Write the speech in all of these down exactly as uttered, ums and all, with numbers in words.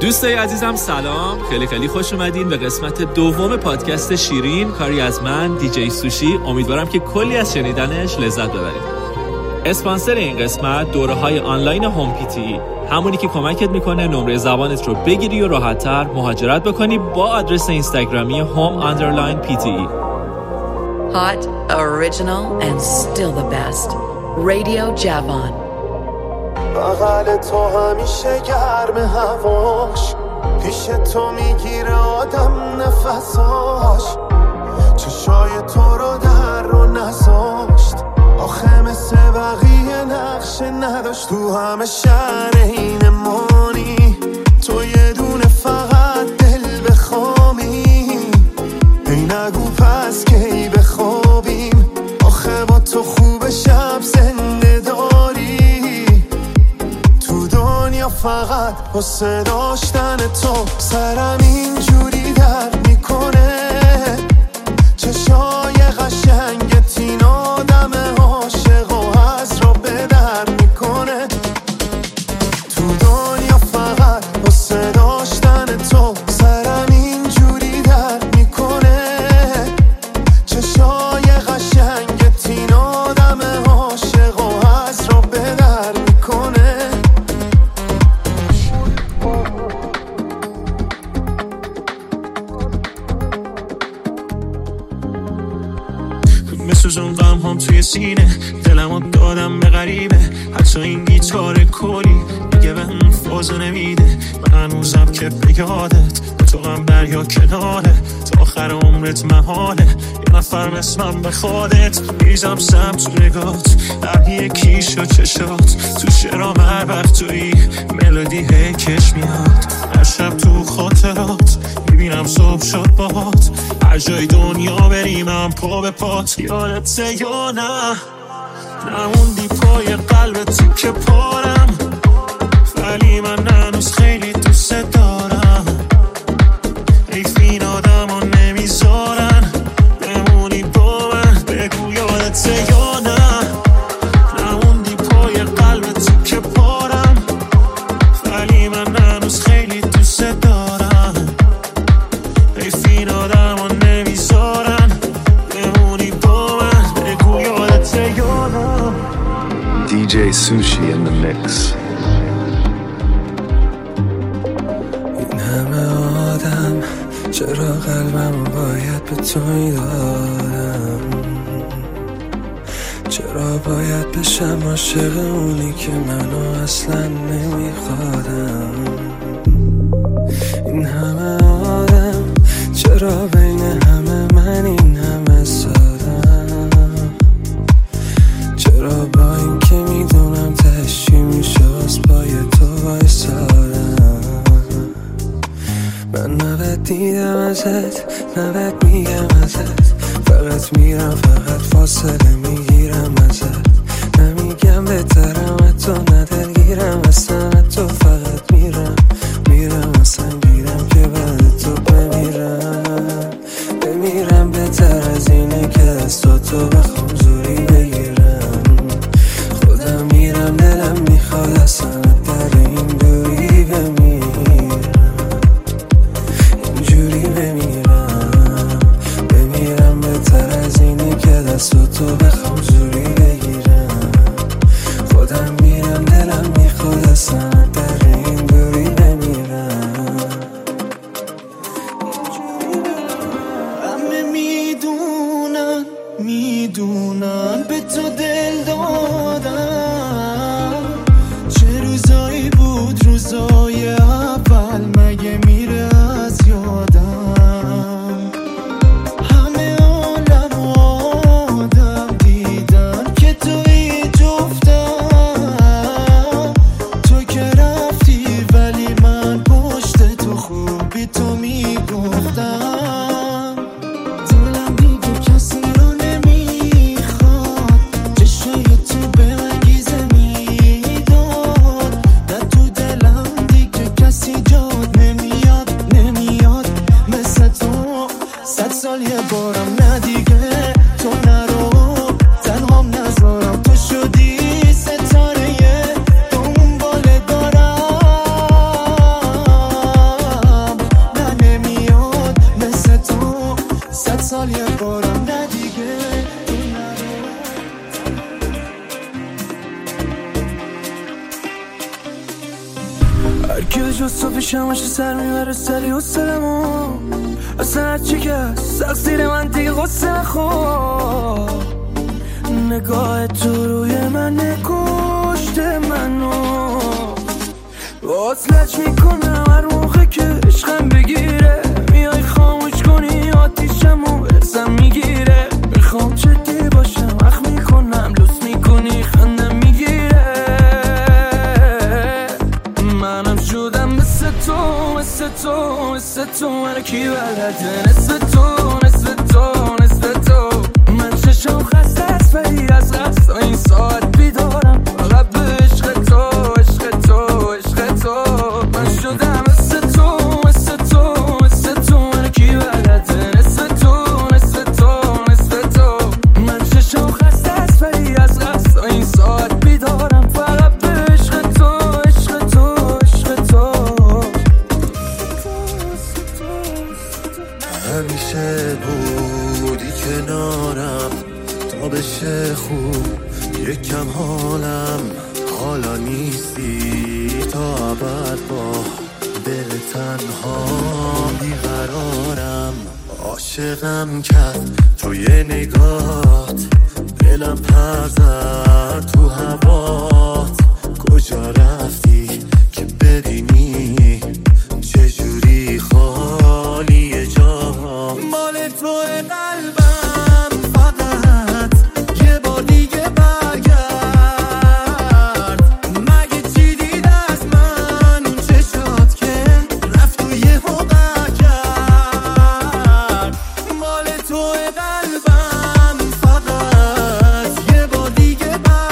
دوستای عزیزم سلام، خیلی خیلی خوش اومدین به قسمت دوم پادکست شیرین، کاری از من دیجی سوشی. امیدوارم که کلی از شنیدنش لذت ببرید. اسپانسر این قسمت دوره‌های آنلاین هوم پی تی، همونی که کمکت میکنه نمره زبانت رو بگیری و راحت‌تر مهاجرت بکنی با آدرس اینستاگرامی هوم آندرلاین پی تی. Hot, original and still the best. Radio Javon. بغل تو همیشه گرم هواش، پیش تو میگیره آدم نفساش، چشای تو رو در رو نذاشت، آخه مثل بقیه نقشه نداشت. تو همه شهر این مانی، تو یه دونه فقط دل بخوامی، ای نگو پس کی بخوابیم، آخه با تو خوب شب زنده داری. تو دنیا فقط واسه داشتن تو سرم اینجوری درد میکنه، چشای قشنگت این آدم عاشق و از رو به در میکنه. تو دنیا فقط واسه داشتن تو سرم اینجوری درد میکنه، چشای قشنگت این آدم عاشق و از رو به در میکنه. میسوزون غم هم توی سینه، دلمو دادم به غریبه، حتی این گیتار کلی دیگه به اون فازو نمیده. من هنوزم که به یادت، با تو غم دریا کناره، تا آخر عمرت محاله یه نفر مثلم به خودت. میزم سم تو نگات، هر یکیش و چشات، تو شرام هر وقت توی ملودی هی کش میاد. هر شب تو خاطرات میبینم صبح شد باهات، هر جای دنیا بریم من پا به پات. یادت یا نه نموندی پای قلبت که پارم، ولی من هنوز خیلی دوست دارم. حیف این آدم ها نمیذارن بمونی با من، بگو یادت یا نه نموندی پای قلبت که پارم، ولی من هنوز خیلی دوست دارم. حیف این آدم ها نمیذارن بمونی با من، بگو یادت یا نه. دیجی Sushi in the mix. این همه آدم چرا قلبمو باید به تو میدادم، چرا باید بشم عاشق اونی که منو اصلا نمیخوادم. این همه آدم چرا بین همه من این همه سادم، چرا با این که میدونم تشی میشه از پای تو وایسادم. من نباید دیدم ازت، نباید میگم ازت، فقط میرم فقط فاصله میگیرم ازت. نمیگم بهترم تو ندلگیرم اصلا، تو فقط میرم میرم اصلا گیرم که بعد تو بمیرم بمیرم. بهتر از اینه که دست تو بخوام زوری بگیرم، خودم میرم دلم میخواد اصلا در این دوری بمیرم، اینجوری بمیرم بمیرم. بهتر از اینه که دست تو بخوام زوری بگیرم، خودم میرم دلم میخواد اصلا در این دوری بمیرم. همه میدونن میدونن به تو دل دادم، چه روزایی بود روزای اول مگه میره از یادم. همه عالم و آدم دیدن که توی جفتم، تو که هرکی به جز تو پیشم باشه سر میبره سری حسلمو اصلا هرچی که سقصیر من دیگه غصه نخور نگاه تو روی من نکشته منو وصلت میکنم هر موقع که عشقم بگیره میای خاموش کنی آتیشمو برسم میگیره میخوام جدی باشم اخ میکنم لوس میکنی خندم میگیره منم شدم مثل تو مثل تو مثل تو من کی بلده نصف تو نصف تو نصف تو من چشم خسته است ولی از قصد این ساعت بیدارم فقط به عشق تو عشق تو عشق تو من شدم مثل تو مثل تو مثل تو من کی بلده نصف تو نصف تو نصف تو من چشم خسته است ولی از قصد این ساعت بیدارم فقط به عشق تو عشق تو عشق تو همیشه بودی کنارم تا بشه خوب یکم حالم حالا نیستی تا ابد با دل تنها بیقرارم عاشقم کرد توی نگات دلم پر زد تو هوات کجا رفتی که ببینی چجوری خالی جا مال تو قلبم فقط یه بار دیگه برگرد مگه چی دید از من اون چشات که رفت و یهو برگرد مال تو قلبم فقط یه بار دیگه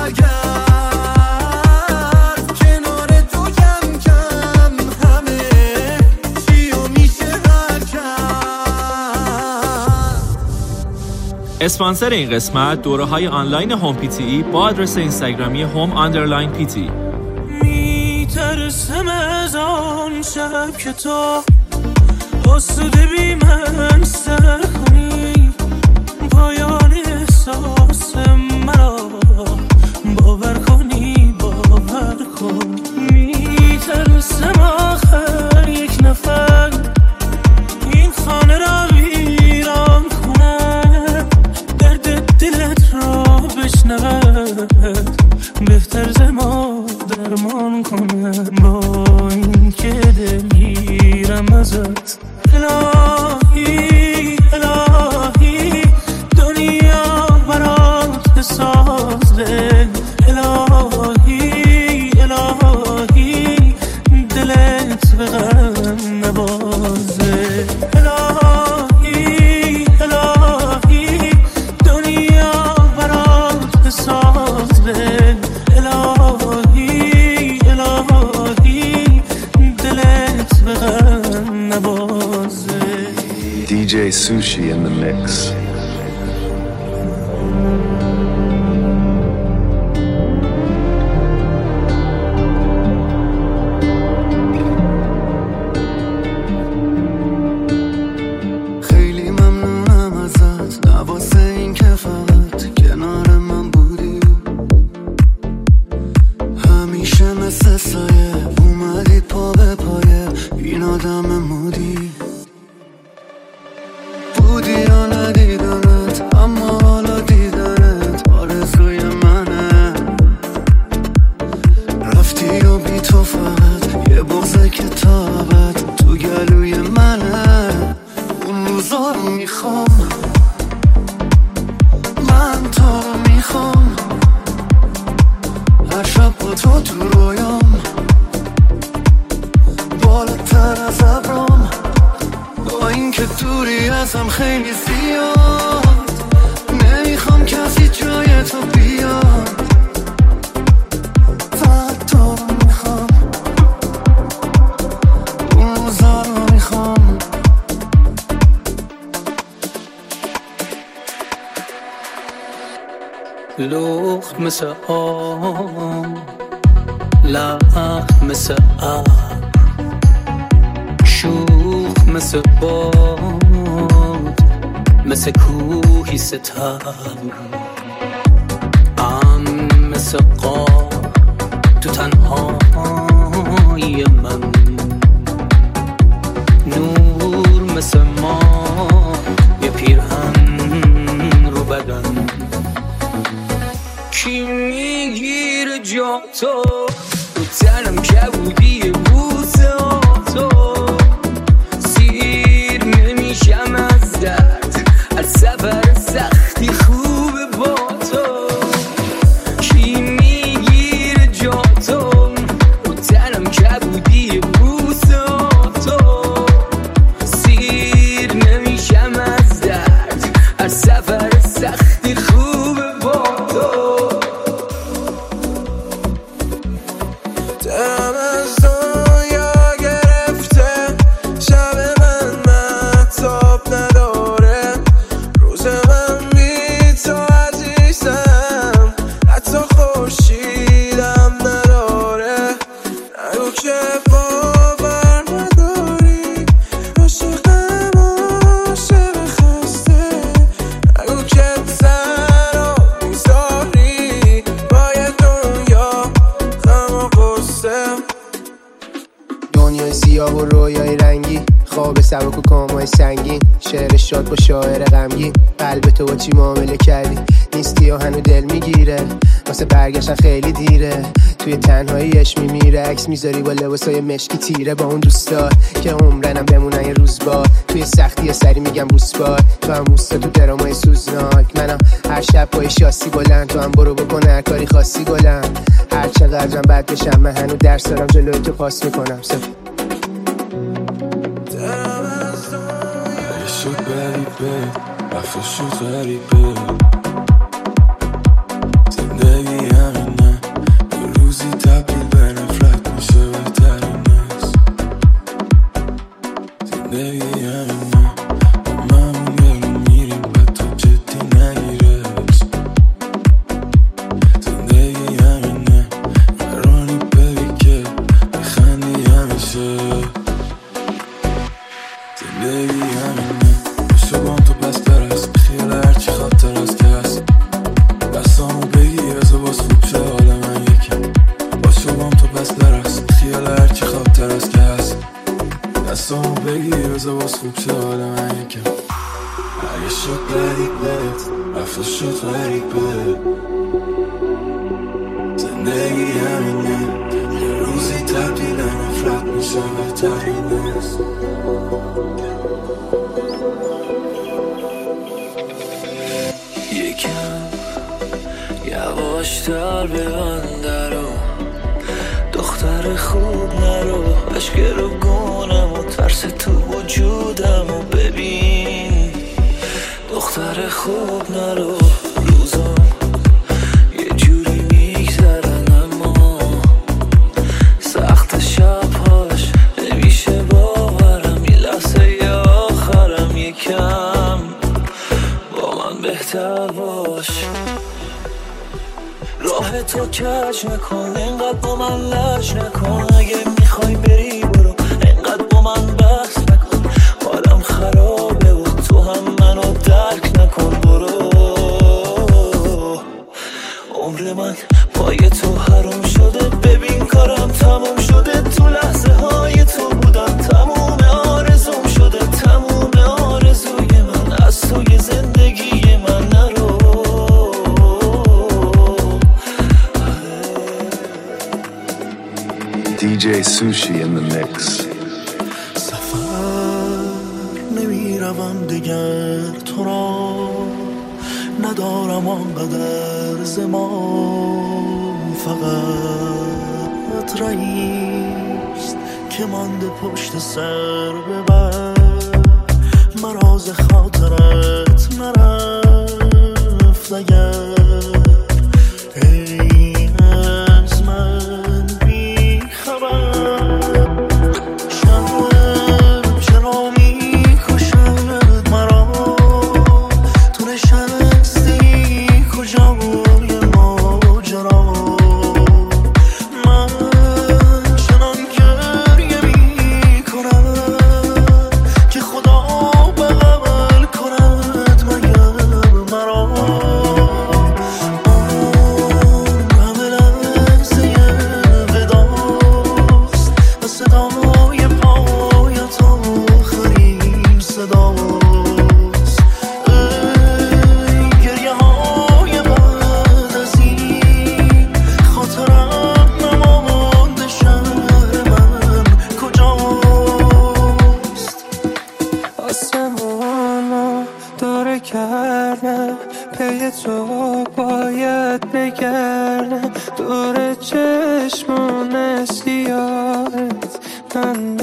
برگرد کنار تو کم کم همه چیو میشه هر کرد. اسپانسر این قسمت دوره های آنلاین هوم پی تی ای با آدرس اینستاگرامی هوم آندرلاین پی تی. میترسم از آن شب که تو آسوده بی من سر کنی پایان احساس مرا باور کنی باور کن میترسم آخر یک نفر این خانه را ویران کنه درد دلت را بشنود بهتر ز ما درمان کنه با این که دلگیرم ازت الهی الهی دنیا برات بساز دل الهی الهی دلت به غم نبازه الهی الهی دنیا برات بساز دل الهی الهی دلت به غم نبازه دی جی Sushi in the mix. خیلی ممنونم ازت نواسه این که فقط کنار من بودی همیشه مثل سایه اومدی پا به پایه این آدم مودی بودی یا ندیدمت اما حالا دیدنت آرزوی منه رفتی و بی تو فقط یه بغض کتابت تو گلوی منه اون روزا رو میخوام من تو رو میخوام هر شب با تو تو رویام بالاتر از ابرام با این که دوری ازم خیلی زیاد نمیخوام کسی جای تو بیاد فقط تو رو میخوام اون روزا رو میخوام لخت مثل آم لخت مثل آب شوخ مثل باد مثل کوهی ستم ام مثل قاب تو تنهای من با تو تو تنم کبودی بوسه تو سیر نمیشم از درد هر سفر سختی خوبه با تو کی میگیره جا تو تو تنم کبودی بوسه تو سیر نمیشم از درد هر سفر سختی خوبه با تو دلم از دنیا گرفته شب من مهتاب نداره روز من بی تو عزیزم حتی خورشیدم نداره نگو که باور نداری عاشقم عاشق خسته نگو که تنها میذاری باید دنیا غم و غصه دنیای سیاه و رویای رنگی خواب سبک و کامای سنگین شعر شاد با شاعر غمگین قلب تو با چی معامله کردی نیستی و هنو دل میگیره واسه برگشتن خیلی دیره توی تنهاییش میمیره عکس میذاری با لباسای مشکی تیره با اون دوستا که عمرنم بمونن یه روز با توی سختی سری میگم روزبار تو هم موستا تو درامای سوزناک منم هر شب پای شاسی بلند تو هم برو بکن هر کاری خاصی گلم هر چقدرم بد بشم من هنو درس دارم جلوی تو پاس میکنم صفر شد غریبه وقتا شد غریبه زندگی همینه یه روزی تبدیل به نفرت میشه بهترین است زندگی همینه با همون یارو میریم و تو جدی نگیرش زندگی همینه قراری ببی که بخندی همیشه زندگی همینه بشه با تو بس درست بخیال هرچی خاطر از که هست دستامو بگیر از باز خوب شه حال من یکم باشه با تو بس درست بخیال هرچی خاطر از که هست دستامو بگیر از باز خوب شه حال من یکم اگه شد غریبت رفت شد غریبه زندگی همینه یه روزی تبدیل نفرت میشه بهترین است یکم یواشتر ببند درو دختر خوب نرو عشق رو گونم و ترس تو وجودم و ببین دختر خوب نرو روزم یه جوری میگذرن اما سخت شبهاش نمیشه باورم یه لحظه آخرم یکم با من بهتر باش راه تو کج نکن اینقدر با من لج نکن اگه میخوای بری برو اینقدر با من بحث نکن حالم خرابه و تو هم منو درک نکن برو عمر من پای تو حرام شده ببین کارم تموم شده تو لحظه های تو بودم تموم آرزوم شده تموم آرزوی من از توی زندگی من نرو دی جی Sushi in the mix. سفر نمیروم دیگر تو را ندارم آنقدر زمان فقط رئیست که مانده پشت سر ببر مراز خاطرت نرفت اگر ای از من بی خبر شرم چرا می کشد مرا تو نشستی کجا بوی ماجرا من چنان گریه می کنم که خدا بغل کند مگر مرا تو باید بگردم دور چشمون سیاهت من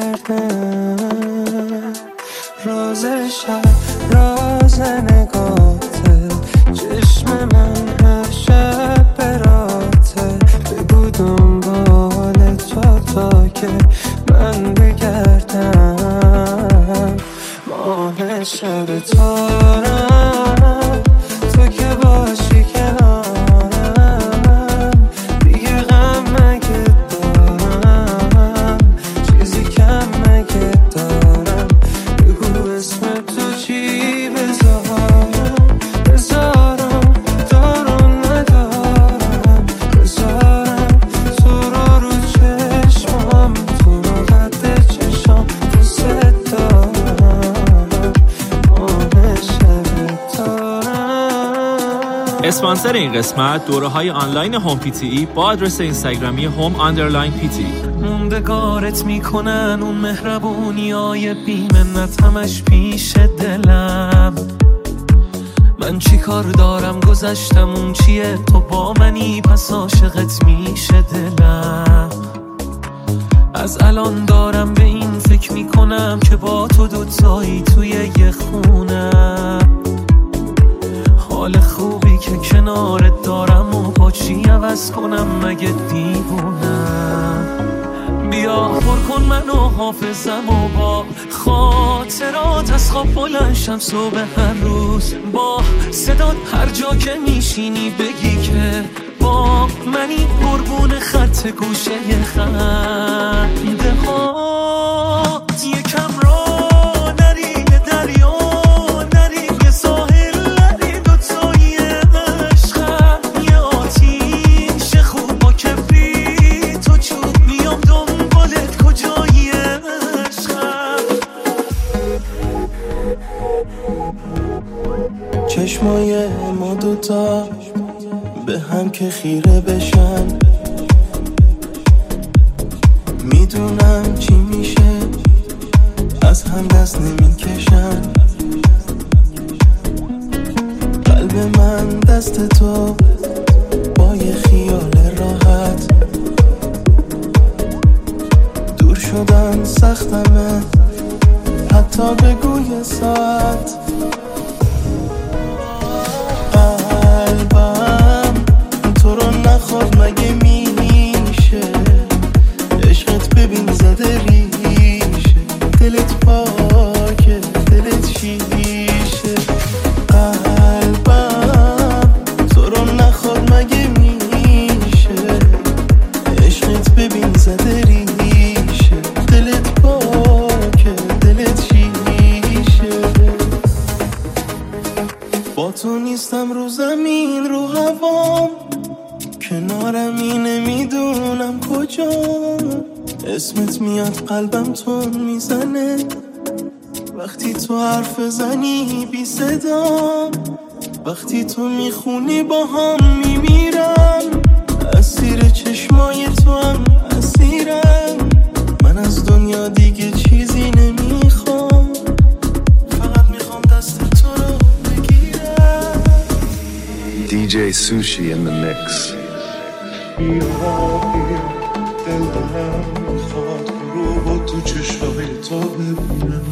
بگردم راز شب راز نگاته چشم من هر شب براته بگو دنبال تو تا که من بگردم ماه شب تارم تو که باشی کنارم دیگه غم مگه دارم چیزی کم مگه دارم بگو اسم تو چی بذارم بذارم دارم ندارم بذارم تو رو رو چشمم تو رو قد چشم دوست دارم ماه شب تارم. اسپانسر این قسمت دوره های آنلاین هوم پی تی ای با آدرس اینستاگرامی هوم آندرلاین پی تی. موندگارت میکنن اون مهربونی های بیمنت همش پیش دلم من چی کار دارم گذشتم اون چیه تو با منی پس عاشقت میشه دلم از الان دارم به این فکر میکنم که با تو دوتایی توی یه خونم حال خوبی که کنارت دارم و با چی عوض کنم مگه دیوونم بیا پر کن منو حافظم و با خاطرات از خواب بلنشم صبح هر روز با صدات هر جا که میشینی بگی که با منی قربون خط گوشه خنده هات یکم را نری به دریا نری به ساحل نری دوتایی عشقم یه آتیش خوب با کبریت و چوب میام دنبالت کجایی عشقم چشمای ما دوتا به هم که خیره بشن میدونم چی میشه از هم دست نمیکشن قلب من دست تو با یه خیال راحت دور شدن سختمه حتی بگوی ساعت قلبم تو رو نخواد مگه میشه عشقت ببین زده ریشه دلت پاکه دلت شیشه قلبم تو رو نخواد مگه میشه عشقت ببین زده ریشه دلت پاکه دلت شیشه با تو نیستم رو زمین رو هوام کنارمی نمیدونم کجا اسمت میاد قلبم تون میزنه وقتی تو حرف زنی بی صدا وقتی تو میخونی با هم میمیرم اسیر چشمای تو هم اسیرم من از دنیا دیگه چیزی نمیخوام فقط میخوام دست تو رو بگیرم دی جی Sushi in the mix. دلم میخواد رو با تو چشای تو ببینم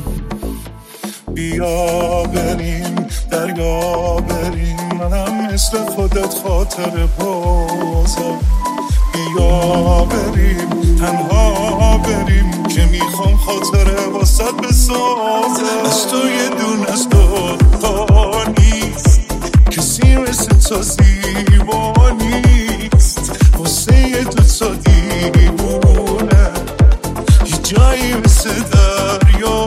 بیا بریم دریا بریم منم مثل خودت خاطر بازم بیا بریم تنها بریم که میخوام خاطره واسط بسازم از تو یه دون از دوتا نیست کسی مثل تو زیبا نیست واسه یه دوتا دیوونه یه جایی مثل دریا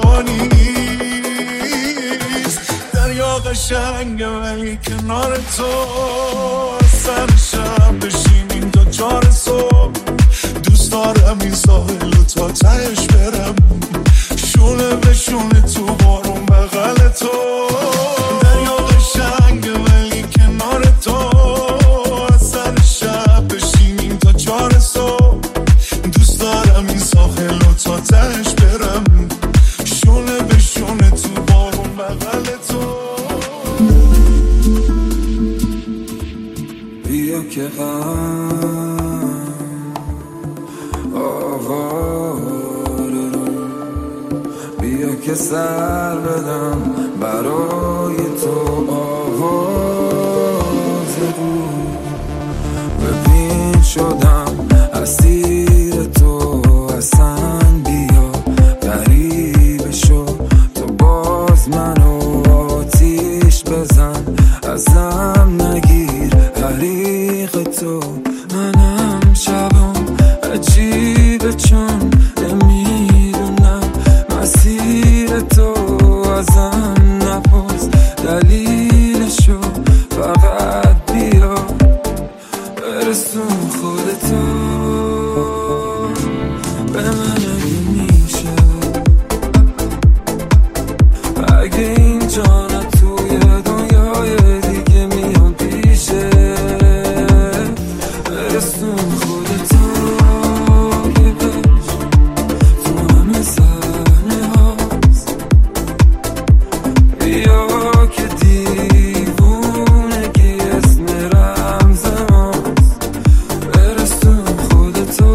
نیست دریا قشنگه ولی کنار تو سر شب بشینیم تا چار صبح دوست دارم این ساحل تا تهش برم شونه به شونه تو بارون بغل تو دریا قشنگه ولی کنار تو سر شب بشینیم تا چار صبح دوست دارم این ساحل تا تهش برم شونه به شونه تو بارون بغل تو که سر بدم برای تو آواز بود. ببین شدم اسیر تو، اصلا بیا غریبه شو، تو باز منو آتیش بزن، ازم نگیر حریق تو. منم شبم عجیبه چون نمیدونم مسیر تو، ازم نپرس دلیلشو، فقط بیا برسون خودتو به من اگه میشه. اگه اینجا نه توی دنیای دیگه میام پیشه، برسون خودتو که بش تو همه صحنه هاست. بیا که دیوونگی اسم رمز ماست، برسون خودتو.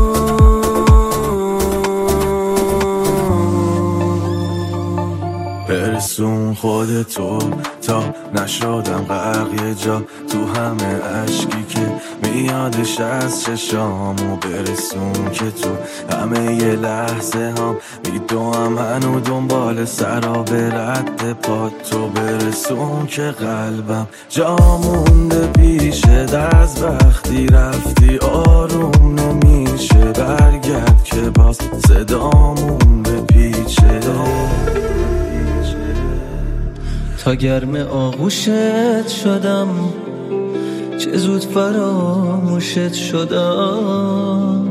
برسون خودتو تا نشدم غرق یه جا تو همه عشقی که میادش از چشامو. برسون که تو همه یه لحظه هم میدوام هنو دنبال سراب رد پات تو. برسون که قلبم جا مونده پیشت، از وقتی رفتی آروم نمیشه. برگرد که باز صدامون بپیچه، تا گرم آغوشت شدم چه زود فراموشت شدم.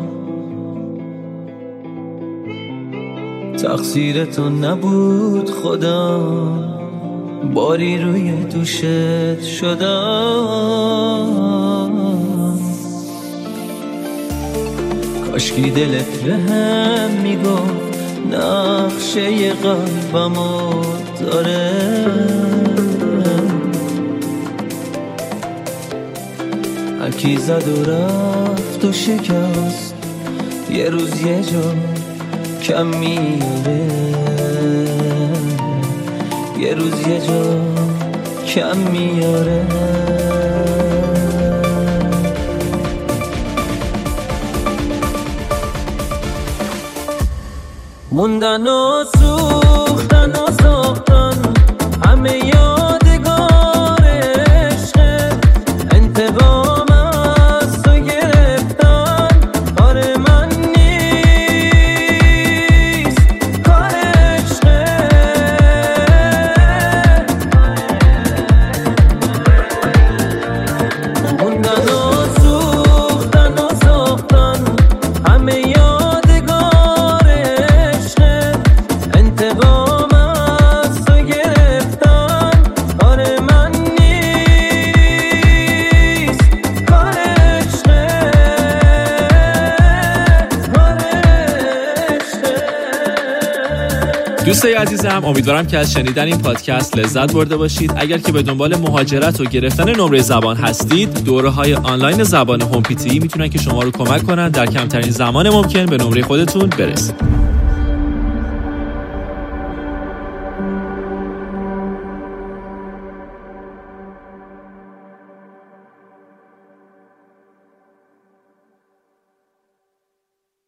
تقصیر تو نبود خودم، باری روی دوشت شدم. کاشکی دلت رحم میگفت نقشه قلبمو داره. هرکی زد و رفت و شکست، یه روز یه جا کم میاره. یه روز یه جا کم میاره. موندن و سوختن و ساختن همه یادگار عشق، انتقام از تو گرفتن کار من نیست، کار عشقه. موندن و سوختن و ساختن همه یادگار عشق، انتقام از تو گرفتن کار من نیست، کار عشقه، کار عشقه. دوستای عزیزم، امیدوارم که از شنیدن این پادکست لذت برده باشید. اگر که به دنبال مهاجرت و گرفتن نمره زبان هستید، دوره‌های آنلاین زبان هوم پی تی میتونن که شما رو کمک کنن در کمترین زمان ممکن به نمره خودتون برسید.